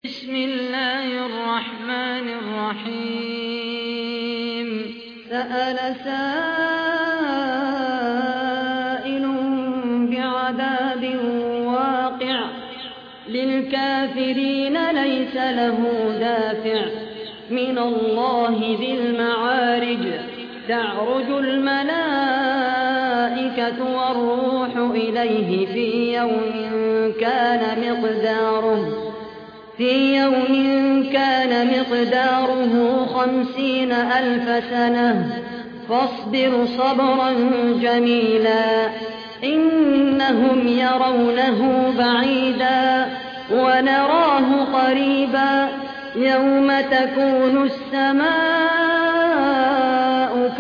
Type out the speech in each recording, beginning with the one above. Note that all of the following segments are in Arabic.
بسم الله الرحمن الرحيم. سأل سائل بعذاب واقع للكافرين ليس له دافع من الله ذي المعارج تعرج الملائكة والروح إليه في يوم كان مقداره 50,000 سنة فاصبر صبرا جميلا إنهم يرونه بعيدا ونراه قريبا يوم تكون السماء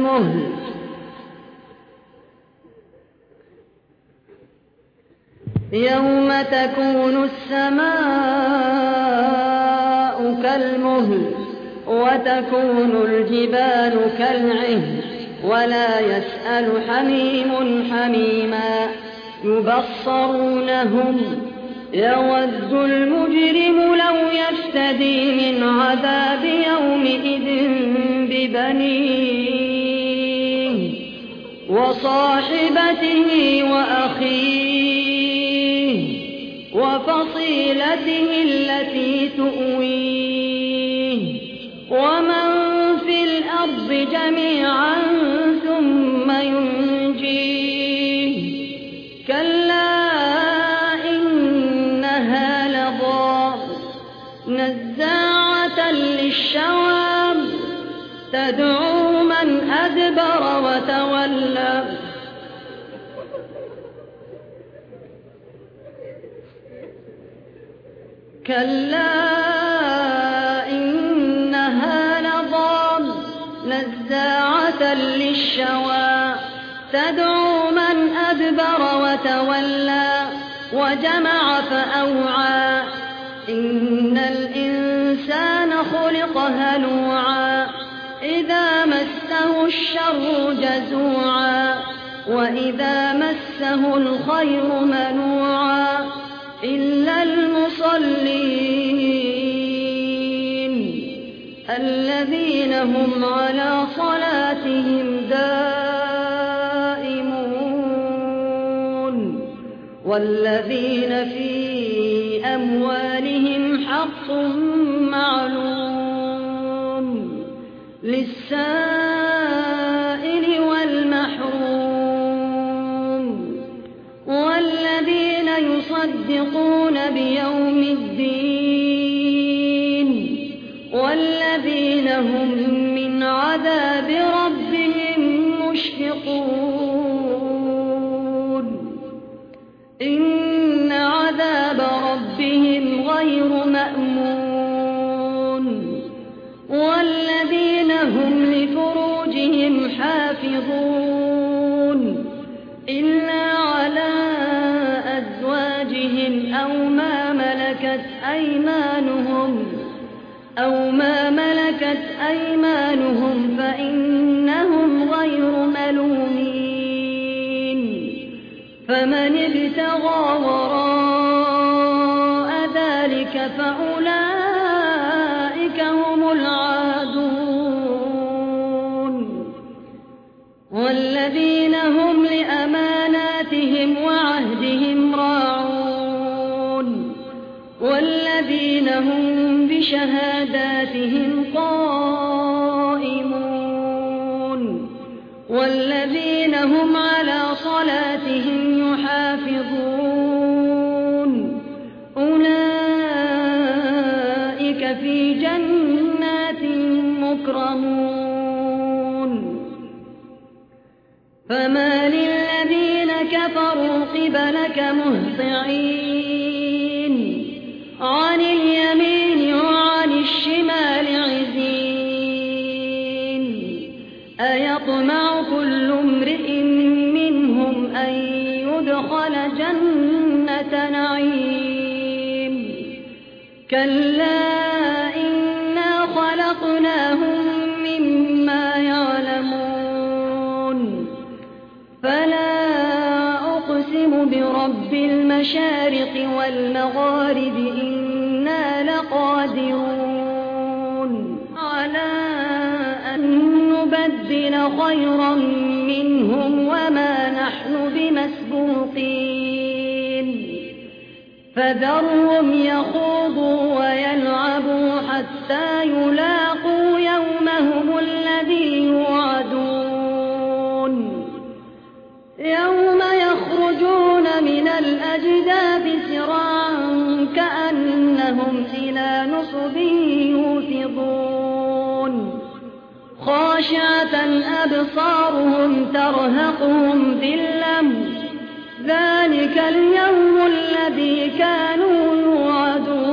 كالمهل وتكون الجبال كالعهن ولا يسأل حميم حميما يبصرونهم يود المجرم لو يفتدي من عذاب يومئذ ببنيه وصاحبته وأخيه وفصيلته التي تؤويه ومن في الأرض جميعا ثم ينجيه كلا إنها لظى نزاعة للشوى تدعو من أدبر وتولى كلا إنها لظى نزاعة للشوى تدعو من أدبر وتولى وجمع فأوعى إن الإنسان خلق هلوعا إذا مسه الشر جزوعا وإذا مسه الخير منوعا إلا المصلين الذين هم على صلاتهم دائمون والذين في أموالهم حق معلوم للسائل والمحروم والذين يصدقون بيوم الدين والذين هم من عذاب ربهم مشفقون إن عذاب ربهم غير مأمون والذين هم لفروجهم حافظون إلا على أزواجهم أو ما ملكت أيمانهم فإنهم غير ملومين فمن ابتغى وراء ذلك فأولئك هم العادون والذين هم لأماناتهم وعهدهم راعون والذين هم بشهاداتهم قائمون والذين هم على صلاتهم يحافظون أولئك في جنات مكرمون فما للذين كفروا قبلك مهطعين عن اليمين وعن الشمال عزين أيطمع كل امرئ منهم أن يدخل جنة نعيم كلا إنا خلقناهم مما يعلمون فلا أقسم برب المشارق والمغارب إنا قادرون على أن نبدل خيرا منهم وما نحن بمسبوقين فذرهم يخوضوا ويلعبوا حتى يلاقوا يومهم الذي يوعدون يوم يخرجون من الأجداث سراعا كأنهم إلى نصب يوفضون خاشعة أبصارهم ترهقهم ذلة ذلك اليوم الذي كانوا يوعدون